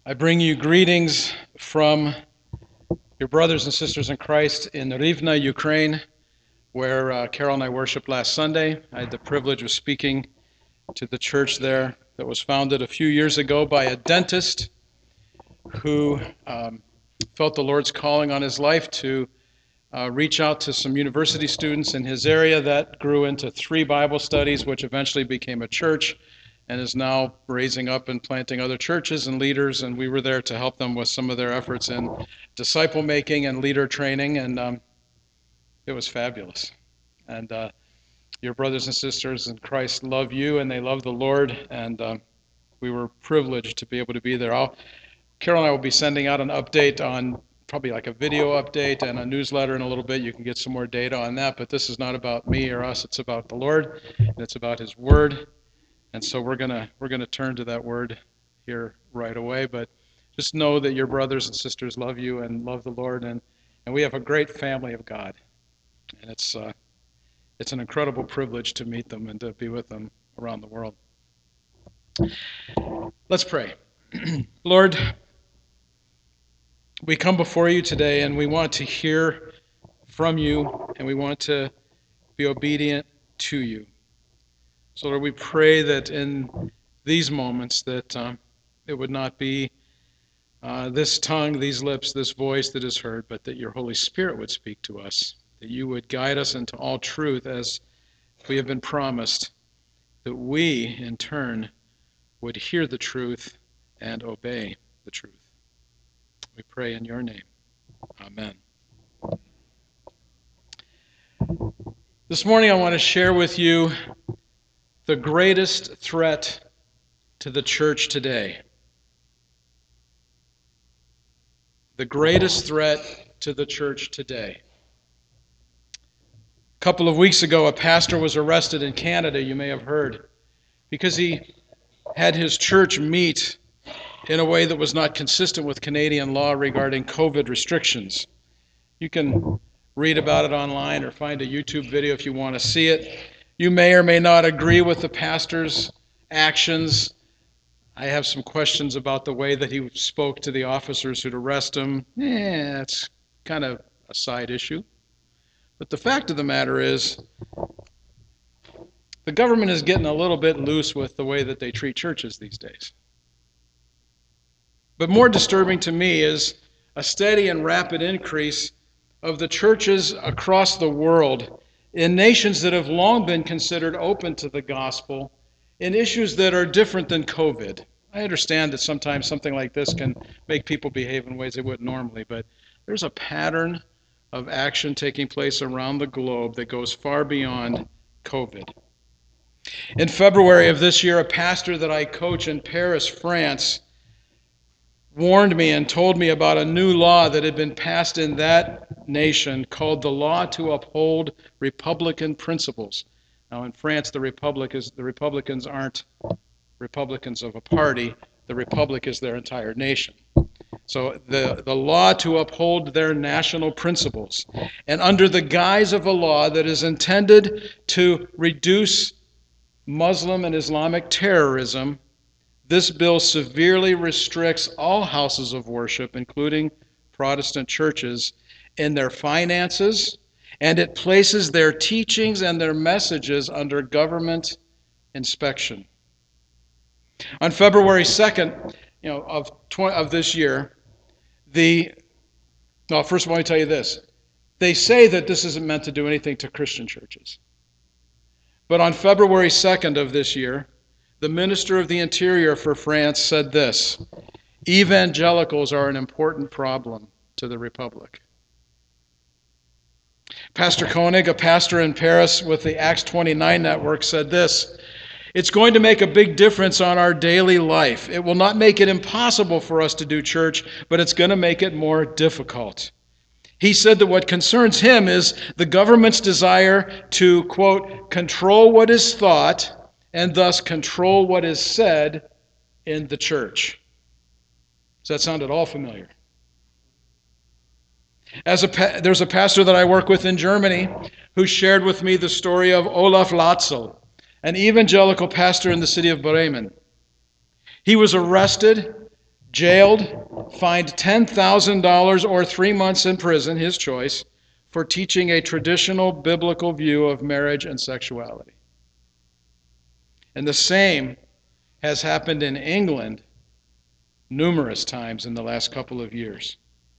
I bring you greetings from your brothers and sisters in Christ in Rivne, Ukraine, where Carol and I worshiped last Sunday. I had the privilege of speaking to the church there that was founded a few years ago by a dentist who felt the Lord's calling on his life to reach out to some university students in his area. That grew into 3 Bible studies, which eventually became a church, and is now raising up and planting other churches and leaders, and we were there to help them with some of their efforts in disciple making and leader training, and it was fabulous. And your brothers and sisters in Christ love you, and they love the Lord, and we were privileged to be able to be there. Carol and I will be sending out an update on, probably like a video update and a newsletter in a little bit. You can get some more data on that, but this is not about me or us, it's about the Lord, and it's about His Word. And so we're gonna turn to that word here right away. But just know that your brothers and sisters love you and love the Lord, and we have a great family of God. And it's an incredible privilege to meet them and to be with them around the world. Let's pray. Lord, we come before you today, and we want to hear from you, and we want to be obedient to you. So Lord, we pray that in these moments that it would not be this tongue, these lips, this voice that is heard, but that your Holy Spirit would speak to us, that you would guide us into all truth as we have been promised, that we, in turn, would hear the truth and obey the truth. We pray in your name. Amen. This morning I want to share with you the greatest threat to the church today. The greatest threat to the church today. A couple of weeks ago, a pastor was arrested in Canada, you may have heard, because he had his church meet in a way that was not consistent with Canadian law regarding COVID restrictions. You can read about it online or find a YouTube video if you want to see it. You may or may not agree with the pastor's actions. I have some questions about the way that he spoke to the officers who'd arrest him. It's kind of a side issue. But the fact of the matter is, the government is getting a little bit loose with the way that they treat churches these days. But more disturbing to me is a steady and rapid increase of the churches across the world in nations that have long been considered open to the gospel, in issues that are different than COVID. I understand that sometimes something like this can make people behave in ways they wouldn't normally, but there's a pattern of action taking place around the globe that goes far beyond COVID. In February of this year, a pastor that I coach in Paris, France, warned me and told me about a new law that had been passed in that nation called the Law to Uphold Republican Principles. Now in France, the Republicans aren't Republicans of a party. The Republic is their entire nation. So the law to uphold their national principles. And under the guise of a law that is intended to reduce Muslim and Islamic terrorism, this bill severely restricts all houses of worship, including Protestant churches, in their finances, and it places their teachings and their messages under government inspection. On February 2nd, of this year, first of all, let me tell you this. They say that this isn't meant to do anything to Christian churches. But on February 2nd of this year, the Minister of the Interior for France said this: evangelicals are an important problem to the Republic. Pastor Koenig, a pastor in Paris with the Acts 29 network, said this: it's going to make a big difference on our daily life. It will not make it impossible for us to do church, but it's going to make it more difficult. He said that what concerns him is the government's desire to, quote, control what is thought and thus control what is said in the church. Does that sound at all familiar? There's a pastor that I work with in Germany who shared with me the story of Olaf Latzel, an evangelical pastor in the city of Bremen. He was arrested, jailed, fined $10,000 or 3 months in prison, his choice, for teaching a traditional biblical view of marriage and sexuality. And the same has happened in England numerous times in the last couple of years.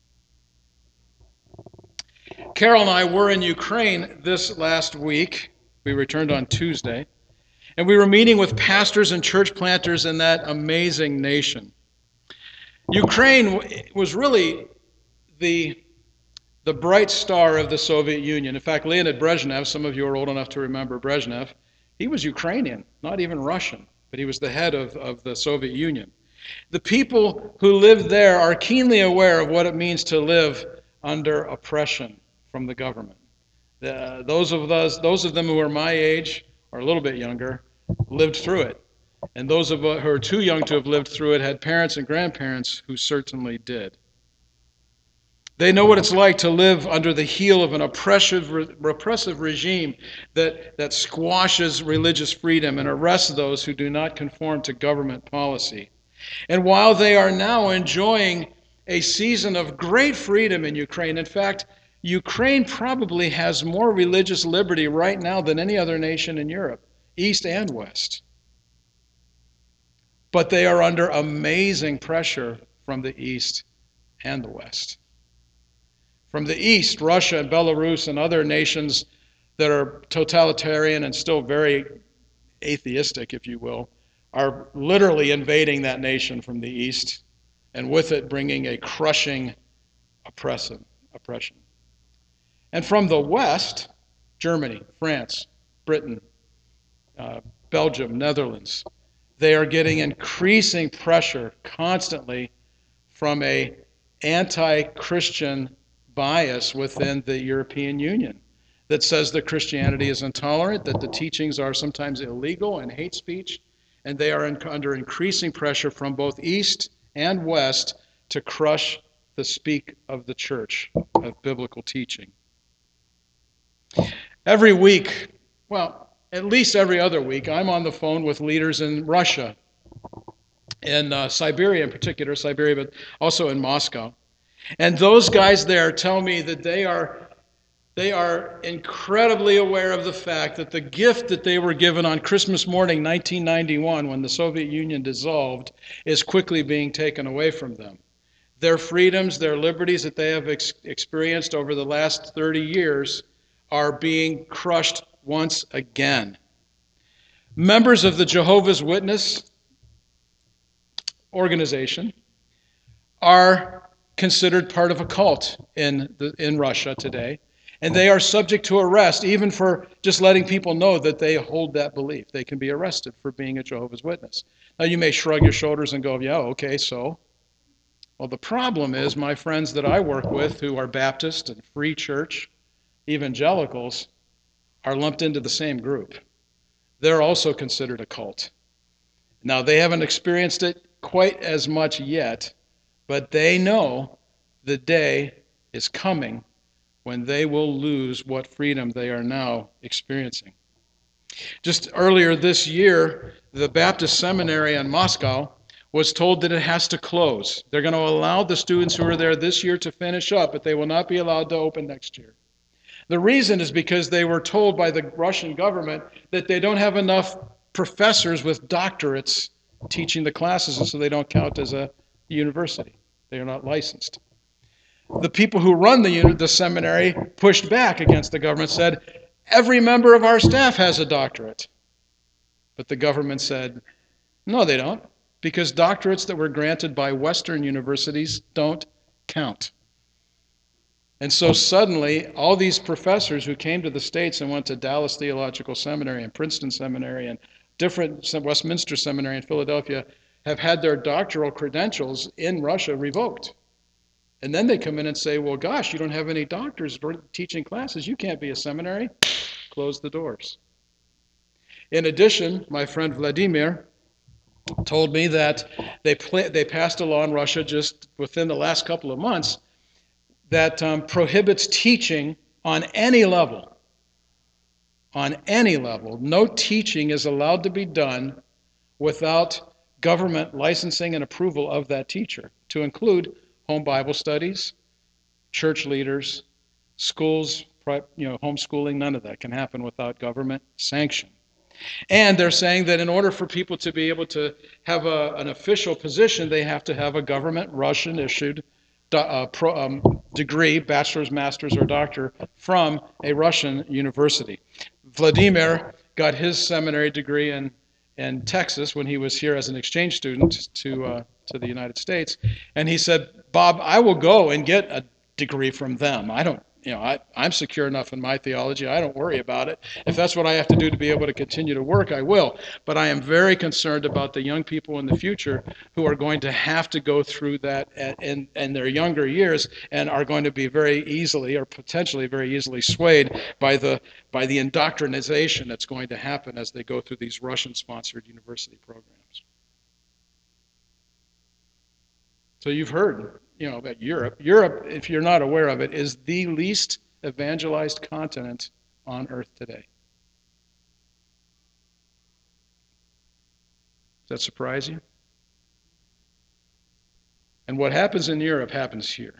Carol and I were in Ukraine this last week. We returned on Tuesday. And we were meeting with pastors and church planters in that amazing nation. Ukraine was really the bright star of the Soviet Union. In fact, Leonid Brezhnev, some of you are old enough to remember Brezhnev, he was Ukrainian, not even Russian, but he was the head of the Soviet Union. The people who live there are keenly aware of what it means to live under oppression from the government. Those of them who are my age, or a little bit younger, lived through it. And those who are too young to have lived through it had parents and grandparents who certainly did. They know what it's like to live under the heel of an repressive regime that squashes religious freedom and arrests those who do not conform to government policy. And while they are now enjoying a season of great freedom in Ukraine, in fact, Ukraine probably has more religious liberty right now than any other nation in Europe, East and West. But they are under amazing pressure from the East and the West. From the East, Russia and Belarus and other nations that are totalitarian and still very atheistic, if you will, are literally invading that nation from the East, and with it bringing a crushing oppression. And from the West, Germany, France, Britain, Belgium, Netherlands, they are getting increasing pressure constantly from an anti-Christian bias within the European Union that says that Christianity is intolerant, that the teachings are sometimes illegal and hate speech, and they are under increasing pressure from both East and West to crush the speak of the church, of biblical teaching. Every week, well, at least every other week, I'm on the phone with leaders in Russia, in Siberia in particular, but also in Moscow. And those guys there tell me that they are incredibly aware of the fact that the gift that they were given on Christmas morning 1991, when the Soviet Union dissolved, is quickly being taken away from them. Their freedoms, their liberties that they have experienced over the last 30 years are being crushed once again. Members of the Jehovah's Witness organization are considered part of a cult in Russia today, and they are subject to arrest even for just letting people know that they hold that belief. They can be arrested for being a Jehovah's Witness. Now you may shrug your shoulders and go, yeah, okay, so. Well, the problem is my friends that I work with who are Baptist and Free Church evangelicals are lumped into the same group. They're also considered a cult. Now, they haven't experienced it quite as much yet, but they know the day is coming when they will lose what freedom they are now experiencing. Just earlier this year, the Baptist Seminary in Moscow was told that it has to close. They're going to allow the students who are there this year to finish up, but they will not be allowed to open next year. The reason is because they were told by the Russian government that they don't have enough professors with doctorates teaching the classes, and so they don't count as a university. They are not licensed. The people who run the seminary pushed back against the government, said, every member of our staff has a doctorate. But the government said, no, they don't, because doctorates that were granted by Western universities don't count. And so suddenly, all these professors who came to the States and went to Dallas Theological Seminary and Princeton Seminary and different Westminster Seminary in Philadelphia have had their doctoral credentials in Russia revoked. And then they come in and say, well, gosh, you don't have any doctors teaching classes. You can't be a seminary. Close the doors. In addition, my friend Vladimir told me that they passed a law in Russia just within the last couple of months that prohibits teaching on any level. On any level. No teaching is allowed to be done without government licensing and approval of that teacher, to include home Bible studies, church leaders, schools, homeschooling. None of that can happen without government sanction. And they're saying that in order for people to be able to have an official position, they have to have a government Russian-issued degree, bachelor's, master's, or doctor, from a Russian university. Vladimir got his seminary degree in Texas when he was here as an exchange student to the United States, and he said, "Bob, I will go and get a degree from them. I'm secure enough in my theology. I don't worry about it. If that's what I have to do to be able to continue to work, I will. But I am very concerned about the young people in the future who are going to have to go through that in their younger years and are going to be very easily or potentially very easily swayed by the indoctrination that's going to happen as they go through these Russian-sponsored university programs." So you've heard about Europe. Europe, if you're not aware of it, is the least evangelized continent on earth today. Does that surprise you? And what happens in Europe happens here.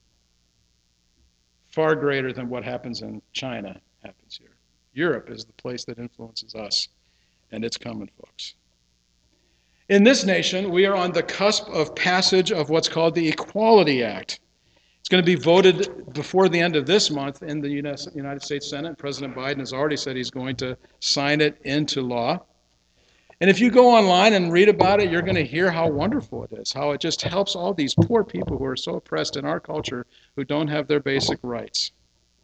Far greater than what happens in China happens here. Europe is the place that influences us, and it's coming, folks. In this nation, we are on the cusp of passage of what's called the Equality Act. It's going to be voted before the end of this month in the United States Senate. President Biden has already said he's going to sign it into law. And if you go online and read about it, you're going to hear how wonderful it is, how it just helps all these poor people who are so oppressed in our culture who don't have their basic rights.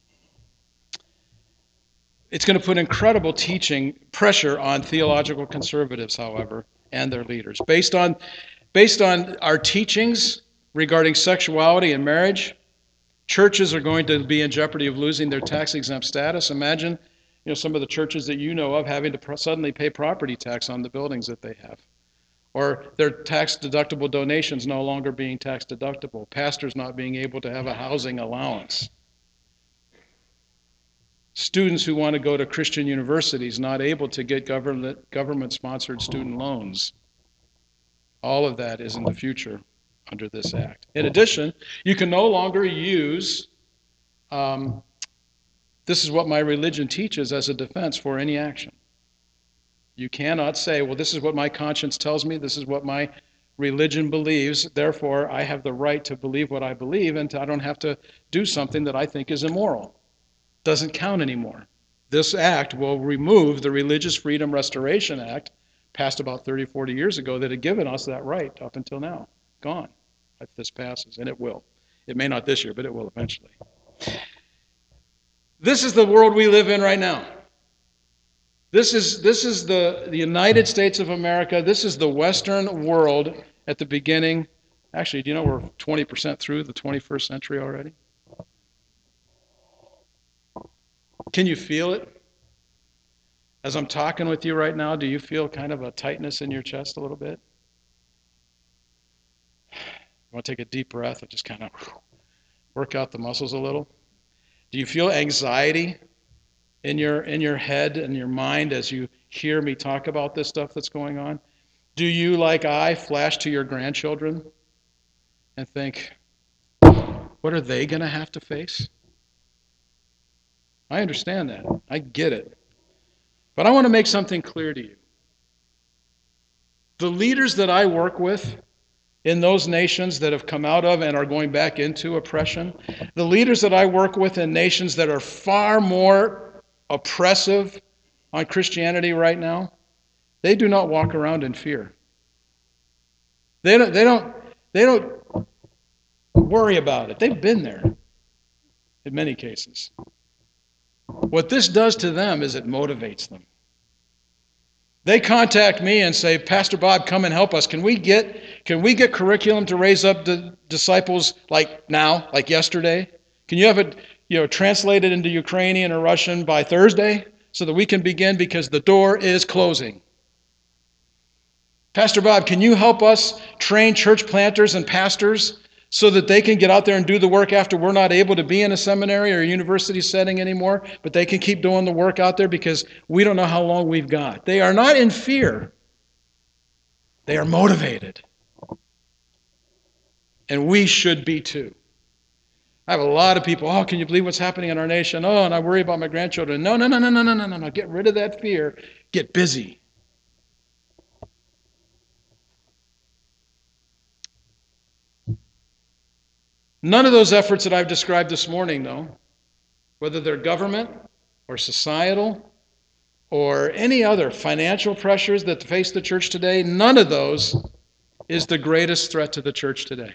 It's going to put incredible teaching pressure on theological conservatives, however, and their leaders. Based on our teachings regarding sexuality and marriage, churches are going to be in jeopardy of losing their tax-exempt status. Imagine, some of the churches that you know of having to suddenly pay property tax on the buildings that they have, or their tax-deductible donations no longer being tax-deductible, pastors not being able to have a housing allowance, students who want to go to Christian universities not able to get government-sponsored student loans. All of that is in the future under this act. In addition, you can no longer use this is what my religion teaches as a defense for any action. You cannot say, well, this is what my conscience tells me, this is what my religion believes, therefore I have the right to believe what I believe, and I don't have to do something that I think is immoral. Doesn't count anymore. This act will remove the Religious Freedom Restoration Act, passed about 30, 40 years ago, that had given us that right up until now. Gone if this passes, and it will. It may not this year, but it will eventually. This is the world we live in right now. This is the United States of America. This is the Western world at the beginning. Actually, do you know we're 20% through the 21st century already? Can you feel it? As I'm talking with you right now, do you feel kind of a tightness in your chest a little bit? You want to take a deep breath and just kind of work out the muscles a little? Do you feel anxiety in your head and your mind as you hear me talk about this stuff that's going on? Do you, like I, flash to your grandchildren and think, what are they going to have to face? I understand that. I get it. But I want to make something clear to you. The leaders that I work with in those nations that have come out of and are going back into oppression, the leaders that I work with in nations that are far more oppressive on Christianity right now, they do not walk around in fear. They don't worry about it. They've been there in many cases. What this does to them is it motivates them. They contact me and say, Pastor Bob, come and help us. Can we get curriculum to raise up the disciples like now, like yesterday? Can you have it translated into Ukrainian or Russian by Thursday so that we can begin because the door is closing? Pastor Bob, can you help us train church planters and pastors so that they can get out there and do the work after we're not able to be in a seminary or a university setting anymore, but they can keep doing the work out there because we don't know how long we've got. They are not in fear. They are motivated. And we should be too. I have a lot of people, oh, can you believe what's happening in our nation? Oh, and I worry about my grandchildren. No. Get rid of that fear. Get busy. None of those efforts that I've described this morning, though, whether they're government or societal or any other financial pressures that face the church today, none of those is the greatest threat to the church today.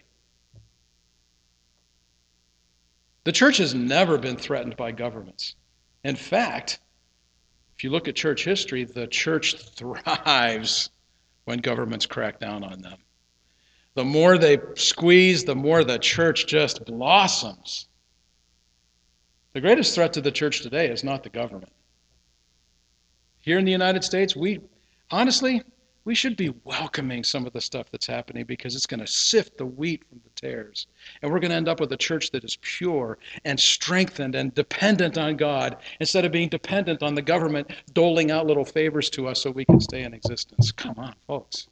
The church has never been threatened by governments. In fact, if you look at church history, the church thrives when governments crack down on them. The more they squeeze, the more the church just blossoms. The greatest threat to the church today is not the government. Here in the United States, we should be welcoming some of the stuff that's happening because it's going to sift the wheat from the tares. And we're going to end up with a church that is pure and strengthened and dependent on God instead of being dependent on the government doling out little favors to us so we can stay in existence. Come on, folks.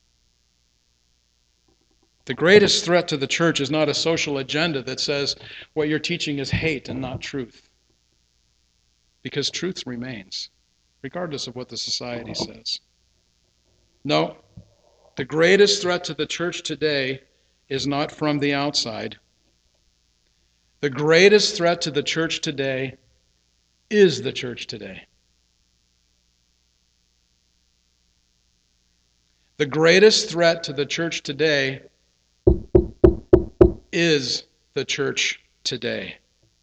The greatest threat to the church is not a social agenda that says what you're teaching is hate and not truth. Because truth remains, regardless of what the society says. No, the greatest threat to the church today is not from the outside. The greatest threat to the church today is the church today. The greatest threat to the church today is the church today.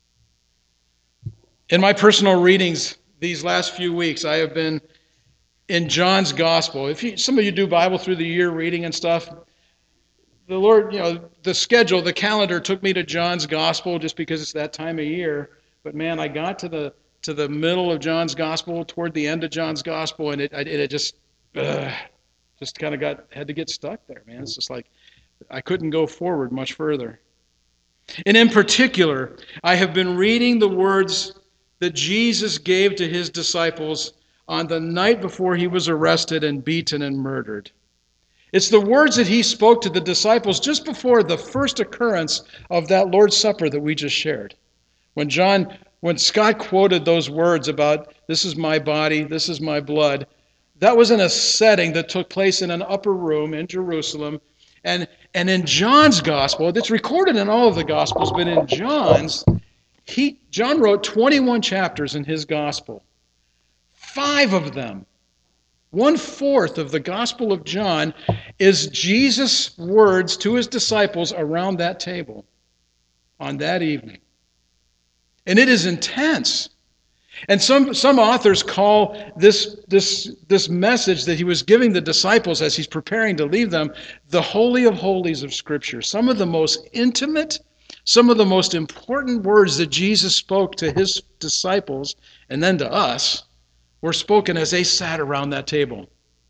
In my personal readings these last few weeks, I have been in John's Gospel. Some of you do Bible through the year reading and stuff. The Lord, the calendar took me to John's Gospel just because it's that time of year. But man, I got to the middle of John's Gospel, toward the end of John's Gospel, and it just kind of had to get stuck there, man. It's just like I couldn't go forward much further. And in particular, I have been reading the words that Jesus gave to his disciples on the night before he was arrested and beaten and murdered. It's the words that he spoke to the disciples just before the first occurrence of that Lord's Supper that we just shared. When Scott quoted those words about, this is my body, this is my blood, that was in a setting that took place in an upper room in Jerusalem. And in John's Gospel, it's recorded in all of the Gospels, but in John's, John wrote 21 chapters in his Gospel. 5 of them, 1/4 of the Gospel of John, is Jesus' words to his disciples around that table on that evening. And it is intense. And some authors call this message that he was giving the disciples as he's preparing to leave them the Holy of Holies of Scripture. Some of the most intimate, some of the most important words that Jesus spoke to his disciples and then to us were spoken as they sat around that table.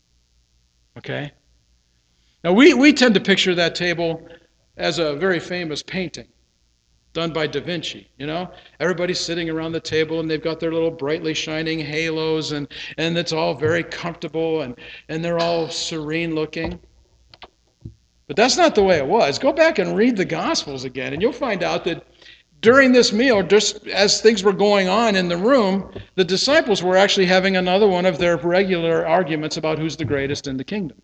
Okay? Now we tend to picture that table as a very famous painting done by Da Vinci, Everybody's sitting around the table and they've got their little brightly shining halos and it's all very comfortable and they're all serene looking. But that's not the way it was. Go back and read the Gospels again and you'll find out that during this meal, just as things were going on in the room, the disciples were actually having another one of their regular arguments about who's the greatest in the kingdom.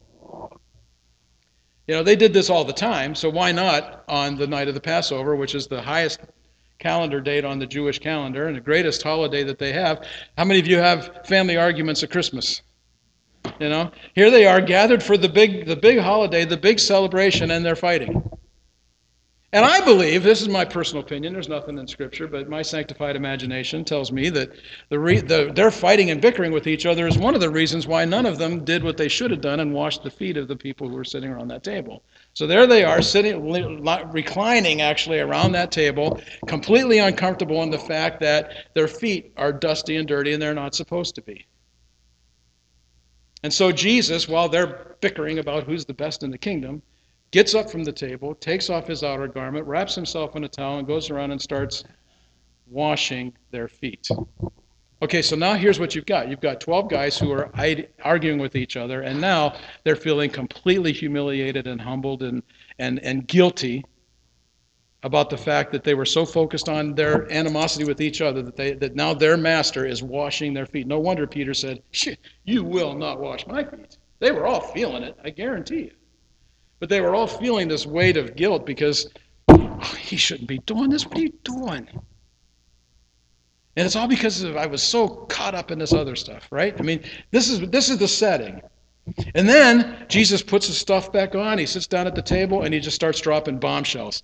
They did this all the time, so why not on the night of the Passover, which is the highest calendar date on the Jewish calendar and the greatest holiday that they have. How many of you have family arguments at Christmas? Here they are gathered for the big holiday, the big celebration, and they're fighting. And I believe, this is my personal opinion, there's nothing in Scripture, but my sanctified imagination tells me that their fighting and bickering with each other is one of the reasons why none of them did what they should have done and washed the feet of the people who were sitting around that table. So there they are, sitting, reclining actually around that table, completely uncomfortable in the fact that their feet are dusty and dirty and they're not supposed to be. And so Jesus, while they're bickering about who's the best in the kingdom, gets up from the table, takes off his outer garment, wraps himself in a towel, and goes around and starts washing their feet. Okay, so now here's what you've got. You've got 12 guys who are arguing with each other, and now they're feeling completely humiliated and humbled and guilty about the fact that they were so focused on their animosity with each other that now their master is washing their feet. No wonder Peter said, "You will not wash my feet." They were all feeling it, I guarantee you. But they were all feeling this weight of guilt because, he shouldn't be doing this. What are you doing? And it's all because I was so caught up in this other stuff, right? I mean, this is the setting. And then Jesus puts his stuff back on. He sits down at the table and he just starts dropping bombshells.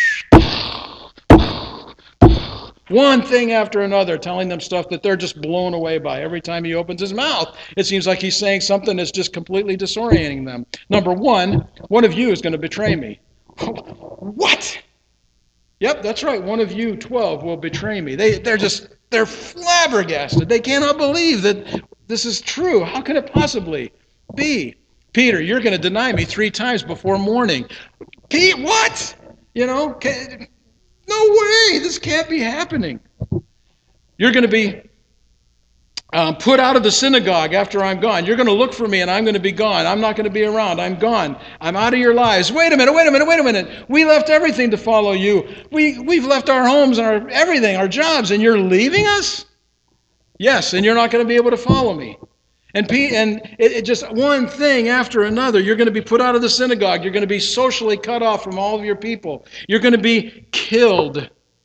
One thing after another, telling them stuff that they're just blown away by. Every time he opens his mouth, it seems like he's saying something that's just completely disorienting them. Number one of you is going to betray me. What? Yep, that's right. One of you, 12, will betray me. They're flabbergasted. They cannot believe that this is true. How can it possibly be? Peter, you're going to deny me 3 times before morning. Pete, what? No way. This can't be happening. You're going to be put out of the synagogue after I'm gone. You're going to look for me and I'm going to be gone. I'm not going to be around. I'm gone. I'm out of your lives. Wait a minute. We left everything to follow you. We've left our homes and everything, our jobs, and you're leaving us? Yes, and you're not going to be able to follow me. And it just one thing after another. You're going to be put out of the synagogue. You're going to be socially cut off from all of your people. You're going to be killed.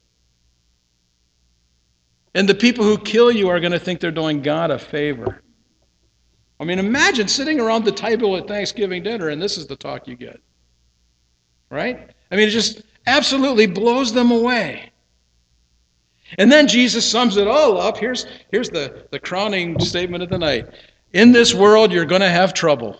And the people who kill you are going to think they're doing God a favor. I mean, imagine sitting around the table at Thanksgiving dinner and this is the talk you get. Right? I mean, it just absolutely blows them away. And then Jesus sums it all up. Here's the crowning statement of the night. In this world, you're going to have trouble.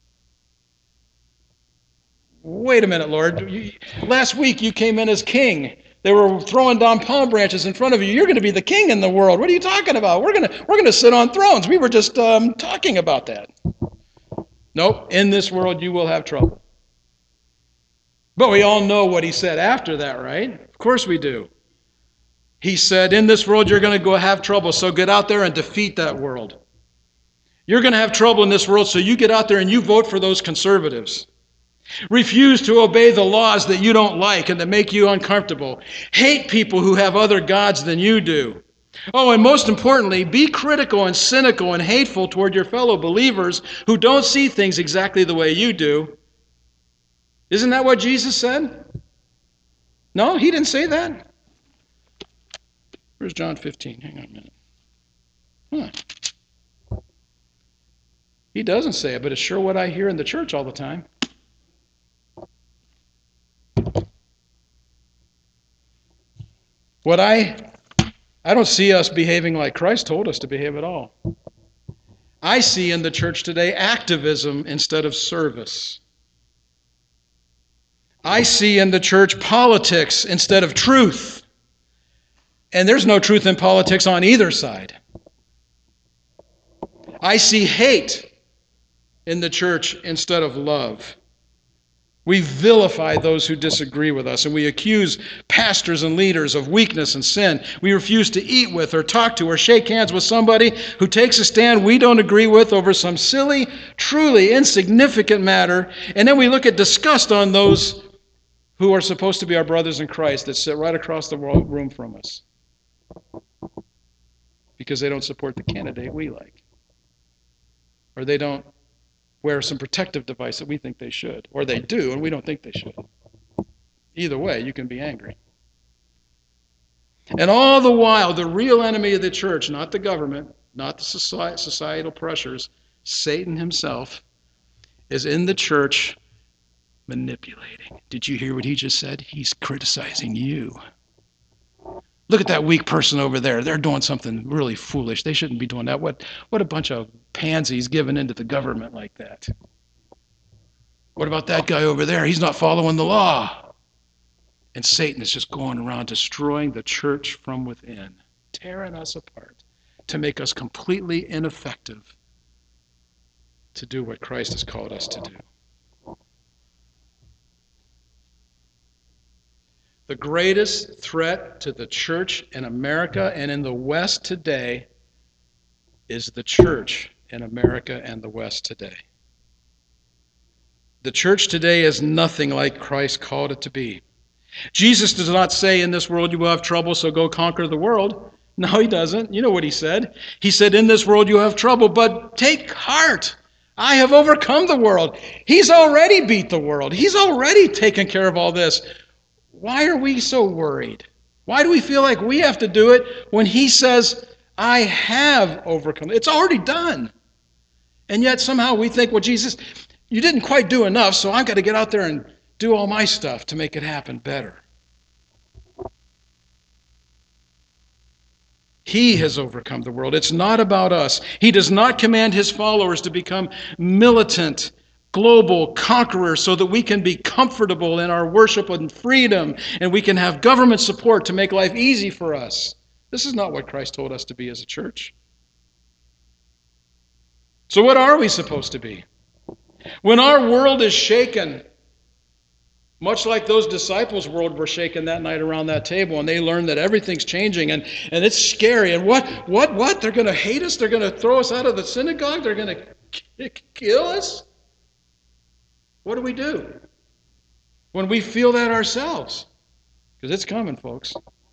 Wait a minute, Lord. Last week you came in as king. They were throwing down palm branches in front of you. You're going to be the king in the world. What are you talking about? We're going to sit on thrones. We were just talking about that. Nope. In this world, you will have trouble. But we all know what he said after that, right? Of course we do. He said, in this world, you're going to go have trouble. So get out there and defeat that world. You're going to have trouble in this world. So you get out there and you vote for those conservatives. Refuse to obey the laws that you don't like and that make you uncomfortable. Hate people who have other gods than you do. Oh, and most importantly, be critical and cynical and hateful toward your fellow believers who don't see things exactly the way you do. Isn't that what Jesus said? No, he didn't say that. Where's John 15? Hang on a minute. He doesn't say it, but it's sure what I hear in the church all the time. I don't see us behaving like Christ told us to behave at all. I see in the church today activism instead of service. I see in the church politics instead of truth. And there's no truth in politics on either side. I see hate in the church instead of love. We vilify those who disagree with us, and we accuse pastors and leaders of weakness and sin. We refuse to eat with or talk to or shake hands with somebody who takes a stand we don't agree with over some silly, truly insignificant matter. And then we look at disgust on those who are supposed to be our brothers in Christ that sit right across the room from us because they don't support the candidate we like, or they don't wear some protective device that we think they should, or they do and we don't think they should. Either way, you can be angry. And all the while, the real enemy of the church, not the government, not the societal pressures, Satan himself, is in the church manipulating. Did you hear what he just said? He's criticizing you. Look at that weak person over there. They're doing something really foolish. They shouldn't be doing that. What a bunch of pansies giving into the government like that. What about that guy over there? He's not following the law. And Satan is just going around destroying the church from within, tearing us apart to make us completely ineffective to do what Christ has called us to do. The greatest threat to the church in America and in the West today is the church in America and the West today. The church today is nothing like Christ called it to be. Jesus does not say, in this world you will have trouble, so go conquer the world. No, he doesn't. You know what he said. He said, in this world you have trouble, but take heart. I have overcome the world. He's already beat the world. He's already taken care of all this. Why are we so worried? Why do we feel like we have to do it when he says, I have overcome? It's already done. And yet somehow we think, well, Jesus, you didn't quite do enough, so I've got to get out there and do all my stuff to make it happen better. He has overcome the world. It's not about us. He does not command his followers to become militant, global conquerors so that we can be comfortable in our worship and freedom and we can have government support to make life easy for us. This is not what Christ told us to be as a church. So what are we supposed to be? When our world is shaken, much like those disciples' world were shaken that night around that table, and they learned that everything's changing, and it's scary. And what? They're going to hate us? They're going to throw us out of the synagogue? They're going to kill us? What do we do when we feel that ourselves? Because it's coming, folks.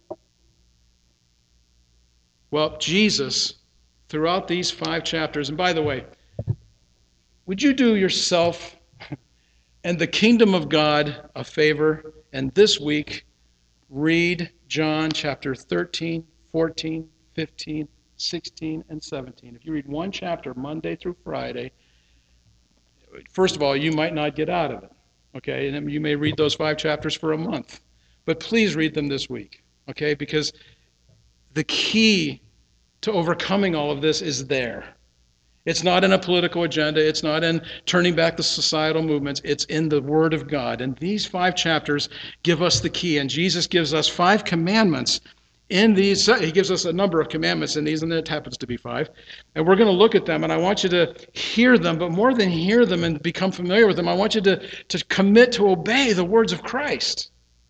Well, Jesus, throughout these 5 chapters, and by the way, would you do yourself and the kingdom of God a favor, and this week read John chapter 13, 14, 15, 16, and 17. If you read one chapter Monday through Friday, first of all, you might not get out of it, okay? And you may read those 5 chapters for a month. But please read them this week, okay? Because the key to overcoming all of this is there. It's not in a political agenda. It's not in turning back the societal movements. It's in the Word of God. And these 5 chapters give us the key. And Jesus gives us 5 commandments in these. He gives us a number of commandments in these, and it happens to be 5. And we're going to look at them, and I want you to hear them. But more than hear them and become familiar with them, I want you to commit to obey the words of Christ.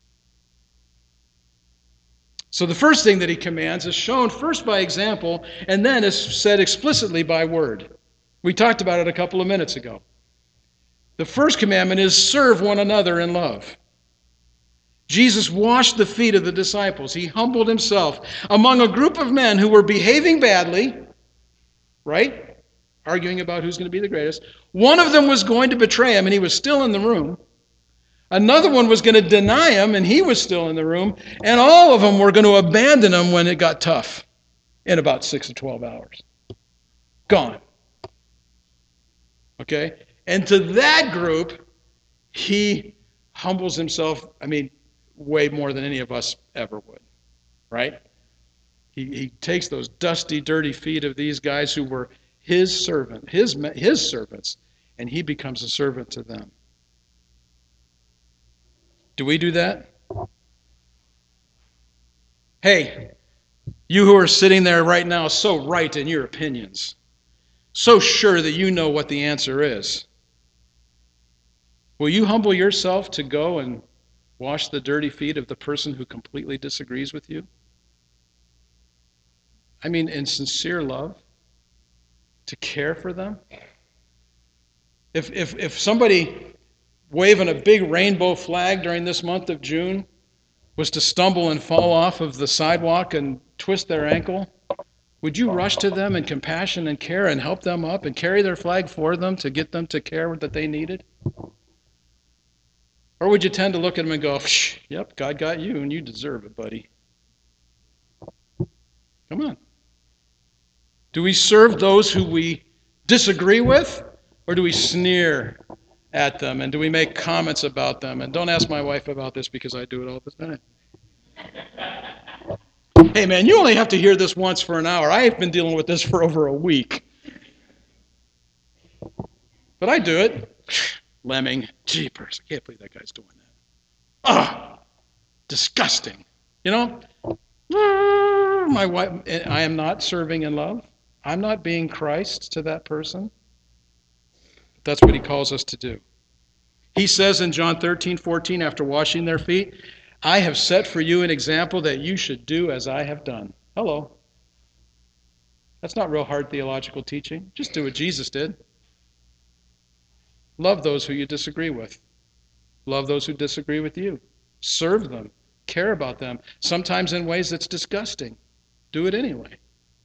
So the first thing that he commands is shown first by example, and then is said explicitly by word. We talked about it a couple of minutes ago. The first commandment is serve one another in love. Jesus washed the feet of the disciples. He humbled himself among a group of men who were behaving badly, right? Arguing about who's going to be the greatest. One of them was going to betray him, and he was still in the room. Another one was going to deny him, and he was still in the room. And all of them were going to abandon him when it got tough in about 6 to 12 hours. Gone. Okay? And to that group, he humbles himself, way more than any of us ever would. Right? He takes those dusty, dirty feet of these guys who were his servants, and he becomes a servant to them. Do we do that? Hey, you who are sitting there right now so right in your opinions, so sure that you know what the answer is, will you humble yourself to go and wash the dirty feet of the person who completely disagrees with you? In sincere love, to care for them? If somebody waving a big rainbow flag during this month of June was to stumble and fall off of the sidewalk and twist their ankle, would you rush to them in compassion and care and help them up and carry their flag for them to get them to care that they needed? Or would you tend to look at them and go, yep, God got you and you deserve it, buddy? Come on. Do we serve those who we disagree with, or do we sneer at them, and do we make comments about them? And don't ask my wife about this because I do it all the time. Hey man, you only have to hear this once for an hour. I've been dealing with this for over a week. But I do it. Lemming. Jeepers, I can't believe that guy's doing that. Ugh, disgusting. My wife, I am not serving in love. I'm not being Christ to that person. That's what he calls us to do. He says in John 13:14, after washing their feet, I have set for you an example that you should do as I have done. Hello. That's not real hard theological teaching. Just do what Jesus did. Love those who you disagree with. Love those who disagree with you. Serve them. Care about them. Sometimes in ways that's disgusting. Do it anyway.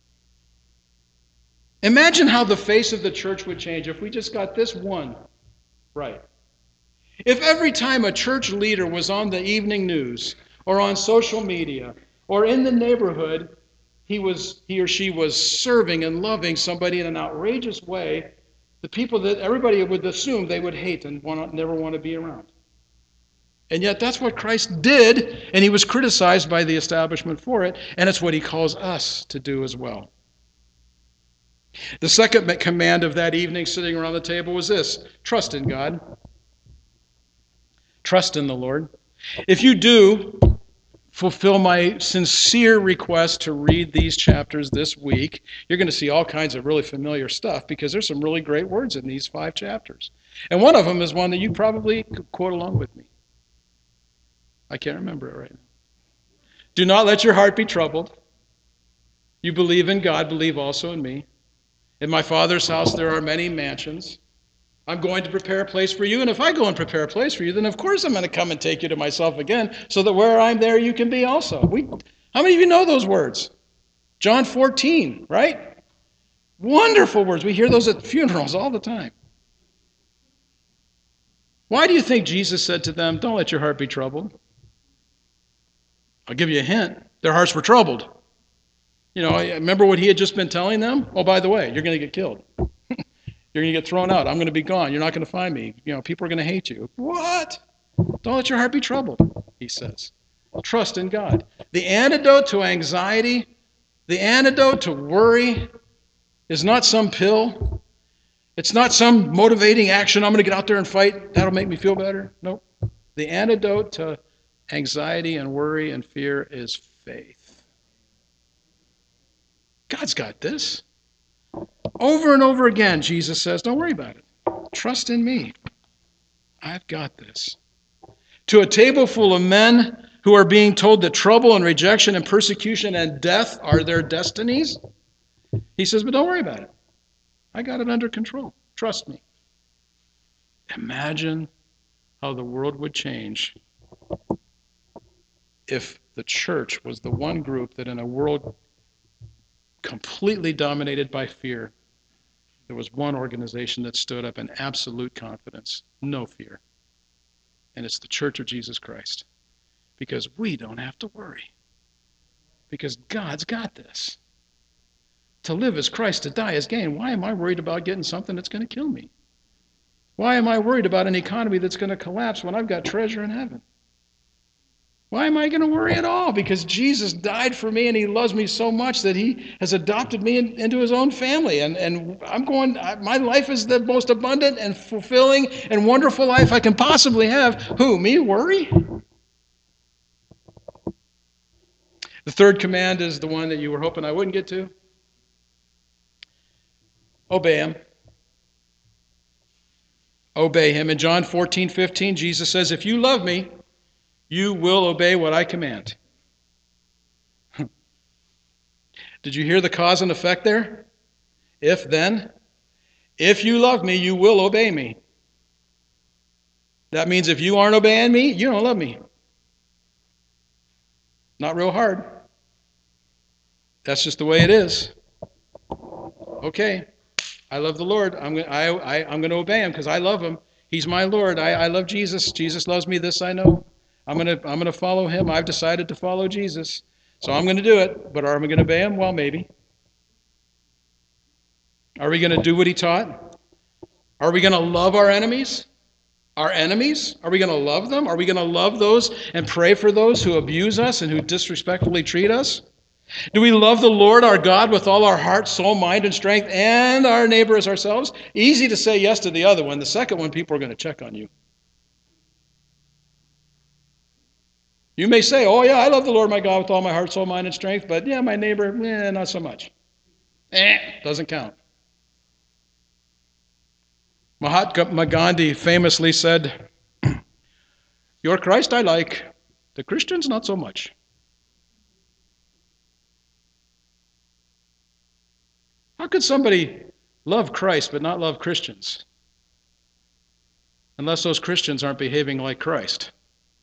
Imagine how the face of the church would change if we just got this one right. If every time a church leader was on the evening news or on social media or in the neighborhood, he or she was serving and loving somebody in an outrageous way, the people that everybody would assume they would hate and never want to be around. And yet that's what Christ did, and he was criticized by the establishment for it, and it's what he calls us to do as well. The second command of that evening sitting around the table was this: trust in God. Trust in the Lord. If you do fulfill my sincere request to read these chapters this week, you're going to see all kinds of really familiar stuff because there's some really great words in these 5 chapters. And one of them is one that you probably could quote along with me. I can't remember it right now. Do not let your heart be troubled. You believe in God, believe also in me. In my Father's house there are many mansions. I'm going to prepare a place for you, and if I go and prepare a place for you, then of course I'm going to come and take you to myself again, so that where I'm there you can be also. How many of you know those words? John 14, right? Wonderful words. We hear those at funerals all the time. Why do you think Jesus said to them, don't let your heart be troubled? I'll give you a hint. Their hearts were troubled. You know, remember what he had just been telling them? Oh, by the way, you're going to get killed. You're going to get thrown out. I'm going to be gone. You're not going to find me. You know, people are going to hate you. What? Don't let your heart be troubled, he says. Trust in God. The antidote to anxiety, the antidote to worry is not some pill. It's not some motivating action. I'm going to get out there and fight. That'll make me feel better. Nope. The antidote to anxiety and worry and fear is faith. God's got this. Over and over again, Jesus says, don't worry about it. Trust in me. I've got this. To a table full of men who are being told that trouble and rejection and persecution and death are their destinies, he says, but don't worry about it. I got it under control. Trust me. Imagine how the world would change if the church was the one group that in a world completely dominated by fear, there was one organization that stood up in absolute confidence, no fear. And it's the Church of Jesus Christ. Because we don't have to worry. Because God's got this. To live is Christ, to die is gain. Why am I worried about getting something that's going to kill me? Why am I worried about an economy that's going to collapse when I've got treasure in heaven? Why am I going to worry at all? Because Jesus died for me and he loves me so much that he has adopted me into his own family. And my life is the most abundant and fulfilling and wonderful life I can possibly have. Who, me worry? The third command is the one that you were hoping I wouldn't get to. Obey him. Obey him. In John 14:15, Jesus says, if you love me, you will obey what I command. Did you hear the cause and effect there? If then, if you love me, you will obey me. That means if you aren't obeying me, you don't love me. Not real hard. That's just the way it is. Okay, I love the Lord. I'm going to obey him because I love him. He's my Lord. I love Jesus. Jesus loves me. This I know. I'm going to follow him. I've decided to follow Jesus. So I'm going to do it. But are we going to obey him? Well, maybe. Are we going to do what he taught? Are we going to love our enemies? Our enemies? Are we going to love them? Are we going to love those and pray for those who abuse us and who disrespectfully treat us? Do we love the Lord our God with all our heart, soul, mind, and strength, and our neighbor as ourselves? Easy to say yes to the other one. The second one, people are going to check on you. You may say, oh yeah, I love the Lord my God with all my heart, soul, mind, and strength, but yeah, my neighbor, not so much. Doesn't count. Mahatma Gandhi famously said, your Christ I like, the Christians not so much. How could somebody love Christ but not love Christians? Unless those Christians aren't behaving like Christ.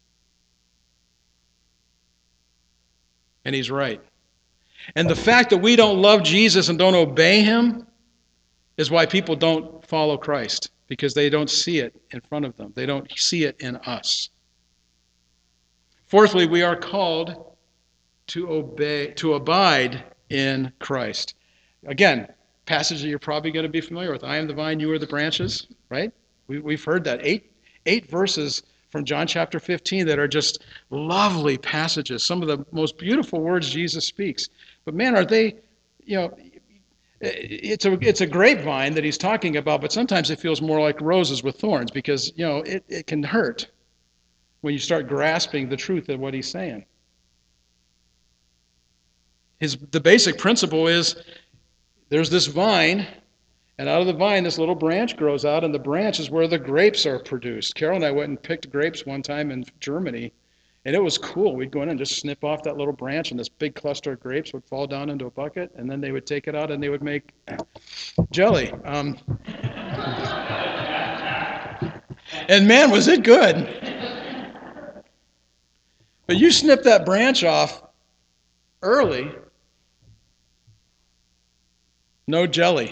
And he's right. And the fact that we don't love Jesus and don't obey him is why people don't follow Christ, because they don't see it in front of them. They don't see it in us. Fourthly, we are called to abide in Christ. Again, passage that you're probably going to be familiar with. I am the vine, you are the branches, right? We've heard that. Eight verses from John chapter 15 that are just lovely passages, some of the most beautiful words Jesus speaks. But man, are they, it's a grapevine that he's talking about, but sometimes it feels more like roses with thorns because, it can hurt when you start grasping the truth of what he's saying. The basic principle is there's this vine, and out of the vine, this little branch grows out, and the branch is where the grapes are produced. Carol and I went and picked grapes one time in Germany, and it was cool. We'd go in and just snip off that little branch, and this big cluster of grapes would fall down into a bucket, and then they would take it out, and they would make jelly. And man, was it good. But you snip that branch off early, no jelly.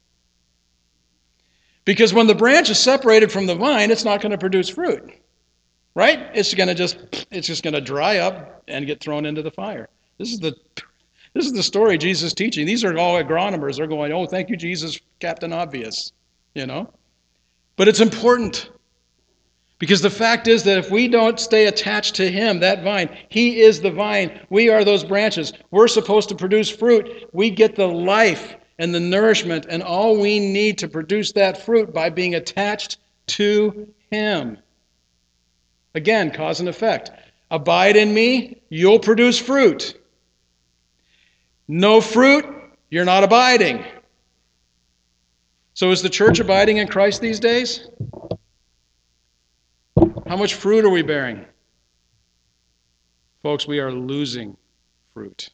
Because when the branch is separated from the vine, it's not going to produce fruit. Right? It's just going to dry up and get thrown into the fire. This is the story Jesus is teaching. These are all agronomers. They're going, "Oh, thank you, Jesus, Captain Obvious." But it's important. Because the fact is that if we don't stay attached to him, that vine, he is the vine. We are those branches. We're supposed to produce fruit. We get the life and the nourishment and all we need to produce that fruit by being attached to him. Again, cause and effect. Abide in me, you'll produce fruit. No fruit, you're not abiding. So is the church abiding in Christ these days? How much fruit are we bearing? Folks, we are losing fruit.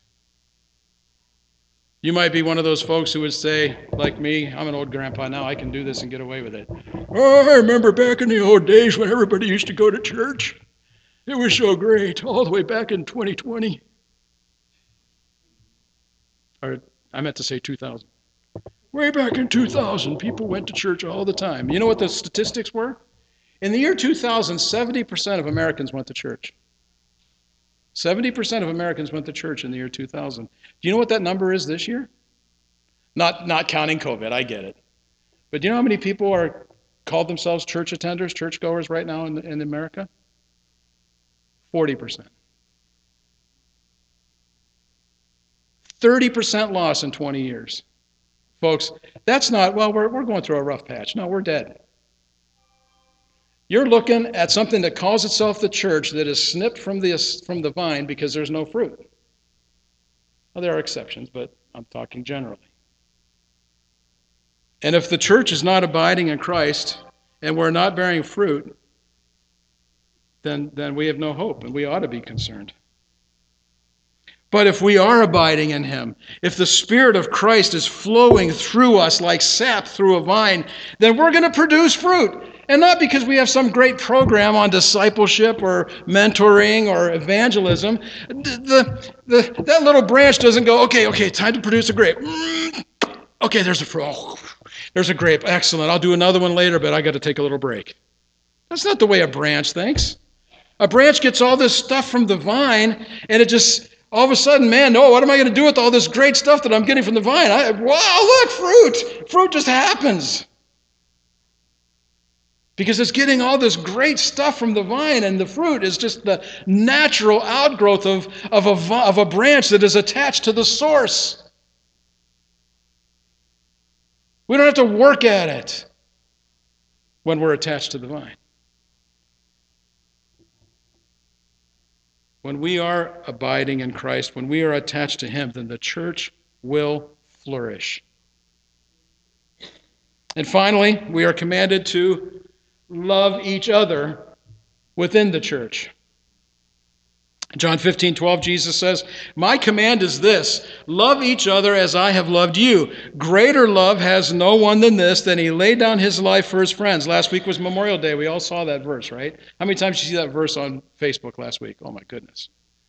You might be one of those folks who would say, like me, I'm an old grandpa now, I can do this and get away with it. Oh, I remember back in the old days when everybody used to go to church. It was so great, all the way back in 2020. Or I meant to say 2000. Way back in 2000, people went to church all the time. You know what the statistics were? In the year 2000, 70% of Americans went to church. 70% of Americans went to church in the year 2000. Do you know what that number is this year? Not counting COVID, I get it. But do you know how many people are called themselves church attenders, churchgoers right now in America? 40%. 30% loss in 20 years. Folks, that's not, well, we're going through a rough patch. No, we're dead. You're looking at something that calls itself the church that is snipped from the vine because there's no fruit. Well, there are exceptions, but I'm talking generally. And if the church is not abiding in Christ and we're not bearing fruit, then we have no hope, and we ought to be concerned. But if we are abiding in him, if the Spirit of Christ is flowing through us like sap through a vine, then we're going to produce fruit. And not because we have some great program on discipleship or mentoring or evangelism. That little branch doesn't go, okay, time to produce a grape. Okay, there's a fruit. Oh, there's a grape. Excellent. I'll do another one later, but I got to take a little break. That's not the way a branch thinks. A branch gets all this stuff from the vine, and it just, all of a sudden, man, no, what am I going to do with all this great stuff that I'm getting from the vine? Wow, look, fruit. Fruit just happens. Because it's getting all this great stuff from the vine, and the fruit is just the natural outgrowth of a branch that is attached to the source. We don't have to work at it when we're attached to the vine. When we are abiding in Christ, when we are attached to him, then the church will flourish. And finally, we are commanded to love each other within the church. John 15:12, Jesus says, "My command is this, love each other as I have loved you. Greater love has no one than this, than he laid down his life for his friends." Last week was Memorial Day. We all saw that verse, right? How many times did you see that verse on Facebook last week? Oh my goodness.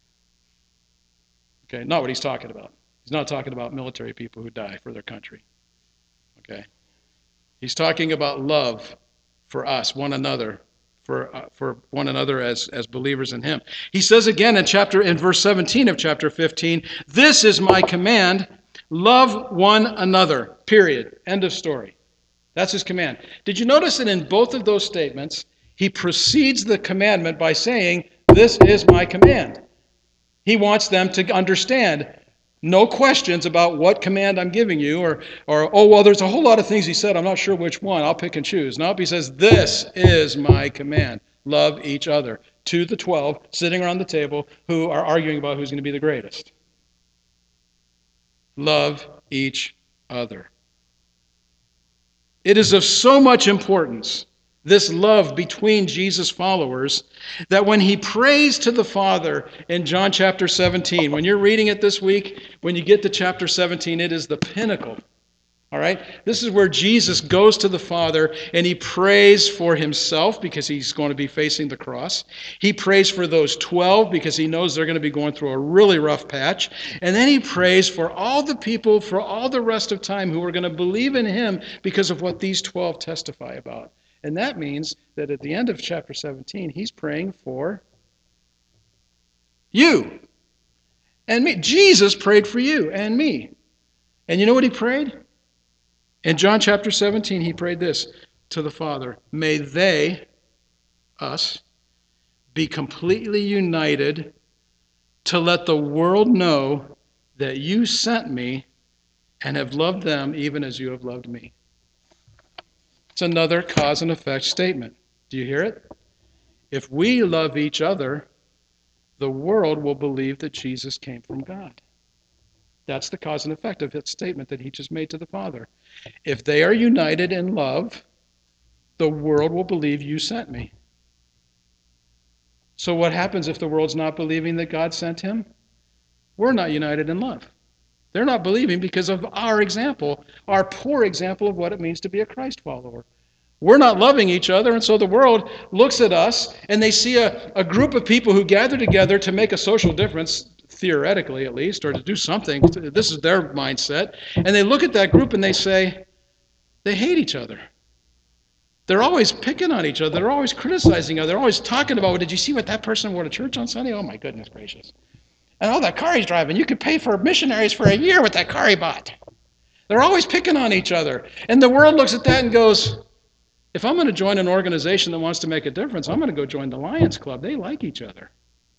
Okay, not what he's talking about. He's not talking about military people who die for their country. Okay? He's talking about love for us, one another, for one another as believers in him. He says again in verse 17 of chapter 15, "This is my command, love one another." Period. End of story. That's his command. Did you notice that in both of those statements, he precedes the commandment by saying, "This is my command." He wants them to understand. No questions about what command I'm giving you, or oh, well, there's a whole lot of things he said. I'm not sure which one. I'll pick and choose. Nope, he says, "This is my command. Love each other." To the 12 sitting around the table who are arguing about who's going to be the greatest. Love each other. It is of so much importance, this love between Jesus' followers, that when he prays to the Father in John chapter 17, when you're reading it this week, when you get to chapter 17, it is the pinnacle. All right? This is where Jesus goes to the Father and he prays for himself because he's going to be facing the cross. He prays for those 12 because he knows they're going to be going through a really rough patch. And then he prays for all the people for all the rest of time who are going to believe in him because of what these 12 testify about. And that means that at the end of chapter 17, he's praying for you and me. Jesus prayed for you and me. And you know what he prayed? In John chapter 17, he prayed this to the Father: "May they," us, "be completely united to let the world know that you sent me and have loved them even as you have loved me." It's another cause and effect statement. Do you hear it? If we love each other, the world will believe that Jesus came from God. That's the cause and effect of that statement that he just made to the Father. If they are united in love, the world will believe you sent me. So what happens if the world's not believing that God sent him? We're not united in love. They're not believing because of our example, our poor example of what it means to be a Christ follower. We're not loving each other, and so the world looks at us and they see a group of people who gather together to make a social difference, theoretically at least, or to do something. This is their mindset. And they look at that group and they say, they hate each other. They're always picking on each other. They're always criticizing each other. They're always talking about, did you see what that person wore to church on Sunday? Oh my goodness gracious. And all that car he's driving, you could pay for missionaries for a year with that car he bought. They're always picking on each other. And the world looks at that and goes, if I'm going to join an organization that wants to make a difference, I'm going to go join the Lions Club. They like each other.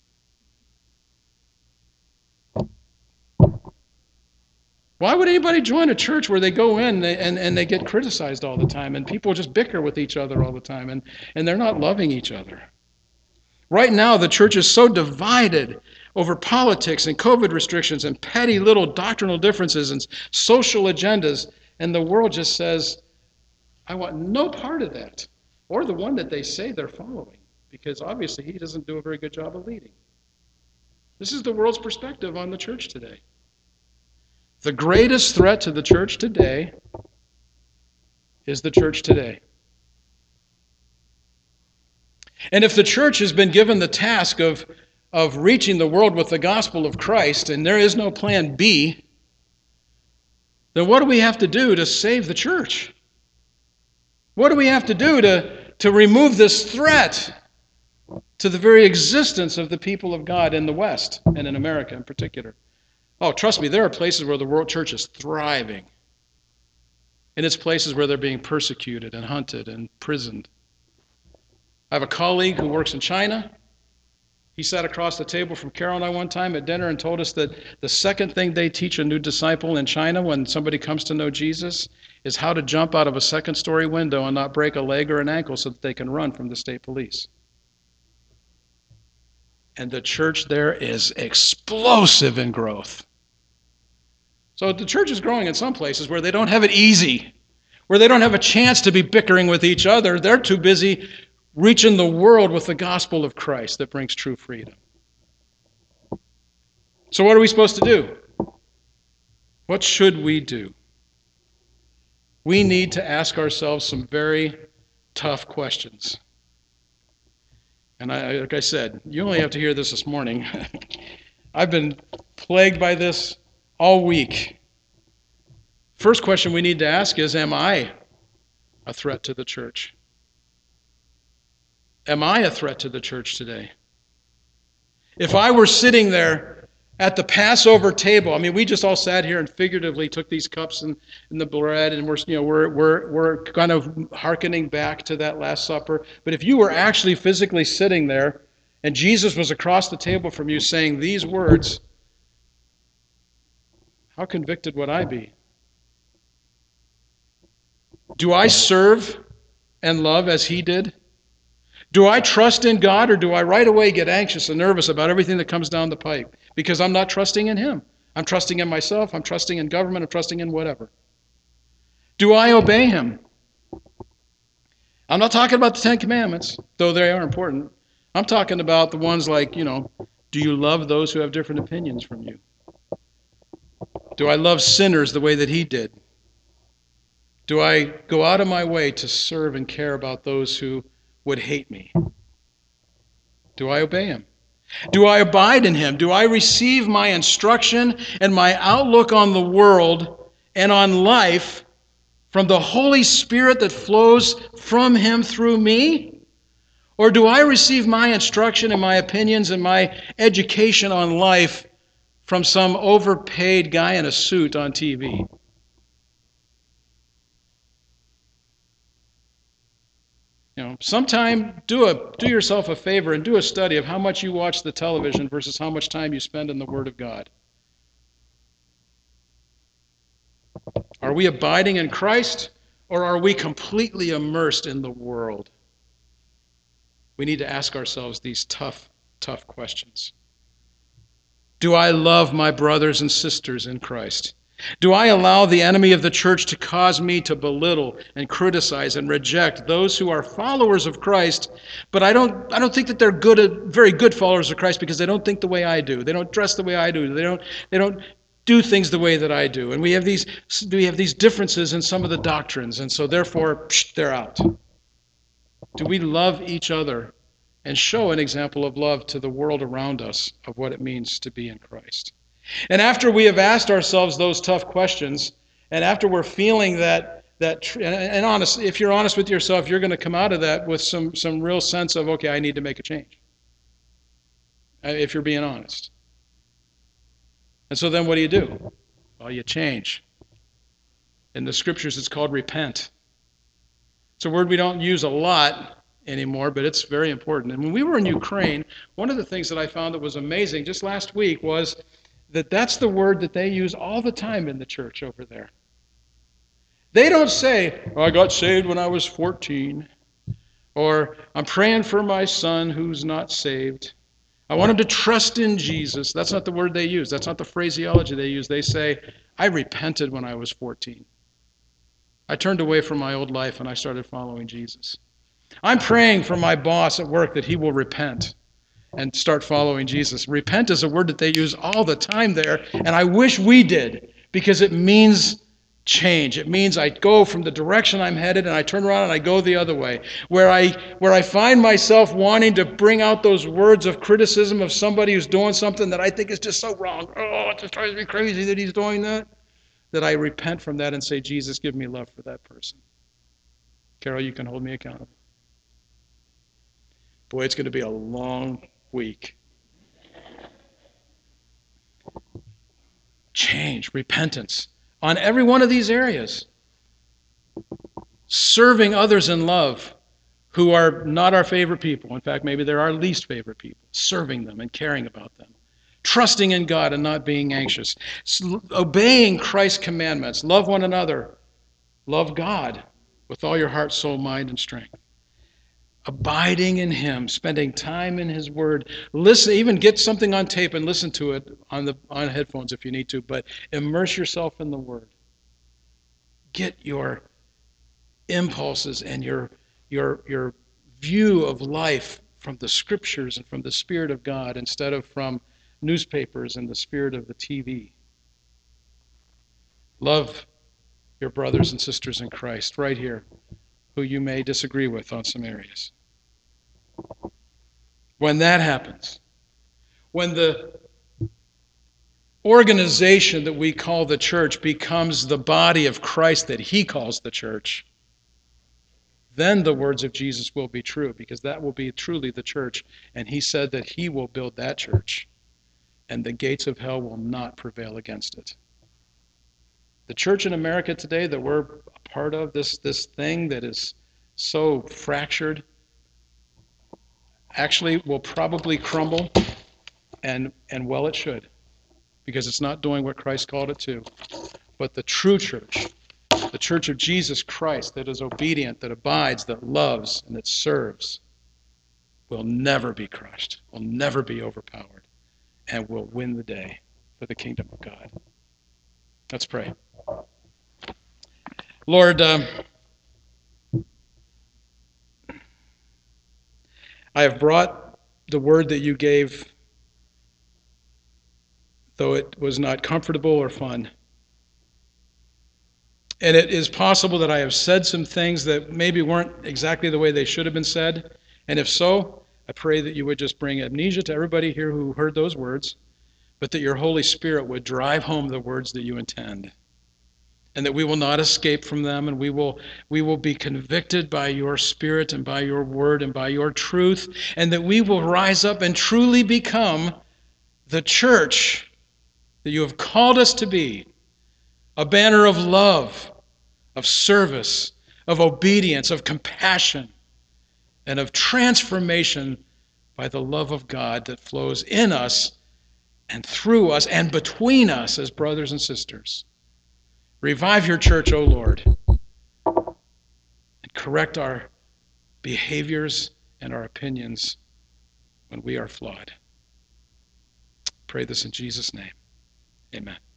Why would anybody join a church where they go in and they get criticized all the time and people just bicker with each other all the time and they're not loving each other? Right now, the church is so divided over politics and COVID restrictions and petty little doctrinal differences and social agendas, and the world just says, I want no part of that, or the one that they say they're following, because obviously he doesn't do a very good job of leading. This is the world's perspective on the church today. The greatest threat to the church today is the church today. And if the church has been given the task of reaching the world with the gospel of Christ, and there is no plan B, then what do we have to do to save the church? What do we have to do to remove this threat to the very existence of the people of God in the West, and in America in particular? Oh, trust me, there are places where the world church is thriving. And it's places where they're being persecuted and hunted and imprisoned. I have a colleague who works in China. He sat across the table from Carol and I one time at dinner and told us that the second thing they teach a new disciple in China when somebody comes to know Jesus is how to jump out of a second-story window and not break a leg or an ankle so that they can run from the state police. And the church there is explosive in growth. So the church is growing in some places where they don't have it easy, where they don't have a chance to be bickering with each other. They're too busy reaching the world with the gospel of Christ that brings true freedom. So what are we supposed to do? What should we do? We need to ask ourselves some very tough questions. And like I said, you only have to hear this morning. I've been plagued by this all week. First question we need to ask is, am I a threat to the church? Am I a threat to the church today? If I were sitting there at the Passover table, I mean, we just all sat here and figuratively took these cups and the bread, and we're kind of hearkening back to that Last Supper. But if you were actually physically sitting there, and Jesus was across the table from you saying these words, how convicted would I be? Do I serve and love as he did? Do I trust in God, or do I right away get anxious and nervous about everything that comes down the pipe? Because I'm not trusting in him. I'm trusting in myself. I'm trusting in government. I'm trusting in whatever. Do I obey him? I'm not talking about the Ten Commandments, though they are important. I'm talking about the ones like, do you love those who have different opinions from you? Do I love sinners the way that he did? Do I go out of my way to serve and care about those who would hate me? Do I obey him? Do I abide in him? Do I receive my instruction and my outlook on the world and on life from the Holy Spirit that flows from him through me? Or do I receive my instruction and my opinions and my education on life from some overpaid guy in a suit on TV? Sometime do yourself a favor and do a study of how much you watch the television versus how much time you spend in the Word of God. Are we abiding in Christ, or are we completely immersed in the world? We need to ask ourselves these tough questions. Do I love my brothers and sisters in Christ? Do I allow the enemy of the church to cause me to belittle and criticize and reject those who are followers of Christ, but I don't think that they're very good followers of Christ because they don't think the way I do. They don't dress the way I do. They don't do things the way that I do. And we have these differences in some of the doctrines, and so therefore they're out. Do we love each other and show an example of love to the world around us of what it means to be in Christ? And after we have asked ourselves those tough questions, and after we're feeling and honestly, if you're honest with yourself, you're going to come out of that with some real sense of, okay, I need to make a change. If you're being honest. And so then what do? Well, you change. In the scriptures, it's called repent. It's a word we don't use a lot anymore, but it's very important. And when we were in Ukraine, one of the things that I found that was amazing just last week was that's the word that they use all the time in the church over there. They don't say, I got saved when I was 14, or I'm praying for my son who's not saved. I want him to trust in Jesus. That's not the word they use. That's not the phraseology they use. They say, I repented when I was 14. I turned away from my old life and I started following Jesus. I'm praying for my boss at work that he will repent and start following Jesus. Repent is a word that they use all the time there, and I wish we did, because it means change. It means I go from the direction I'm headed and I turn around and I go the other way. Where I find myself wanting to bring out those words of criticism of somebody who's doing something that I think is just so wrong. Oh, it just drives me crazy that he's doing that. That I repent from that and say, Jesus, give me love for that person. Carol, you can hold me accountable. Boy, it's going to be a long week. Change, repentance on every one of these areas. Serving others in love who are not our favorite people. In fact, maybe they're our least favorite people. Serving them and caring about them. Trusting in God and not being anxious. Obeying Christ's commandments. Love one another. Love God with all your heart, soul, mind, and strength. Abiding in him, spending time in his word. Listen, even get something on tape and listen to it on headphones if you need to, but immerse yourself in the word. Get your impulses and your view of life from the scriptures and from the Spirit of God instead of from newspapers and the spirit of the TV. Love your brothers and sisters in Christ right here, who you may disagree with on some areas. When that happens, when the organization that we call the church becomes the body of Christ that he calls the church, then the words of Jesus will be true, because that will be truly the church. And he said that he will build that church, and the gates of hell will not prevail against it. The church in America today that we're a part of, this thing that is so fractured, actually will probably crumble, and well it should, because it's not doing what Christ called it to. But the true church, the church of Jesus Christ that is obedient, that abides, that loves, and that serves, will never be crushed, will never be overpowered, and will win the day for the kingdom of God. Let's pray. Lord, I have brought the word that you gave, though it was not comfortable or fun. And it is possible that I have said some things that maybe weren't exactly the way they should have been said. And if so, I pray that you would just bring amnesia to everybody here who heard those words, but that your Holy Spirit would drive home the words that you intend, and that we will not escape from them, and we will be convicted by your Spirit and by your word and by your truth, and that we will rise up and truly become the church that you have called us to be, a banner of love, of service, of obedience, of compassion, and of transformation by the love of God that flows in us and through us and between us as brothers and sisters. Revive your church, O Lord, and correct our behaviors and our opinions when we are flawed. Pray this in Jesus' name. Amen.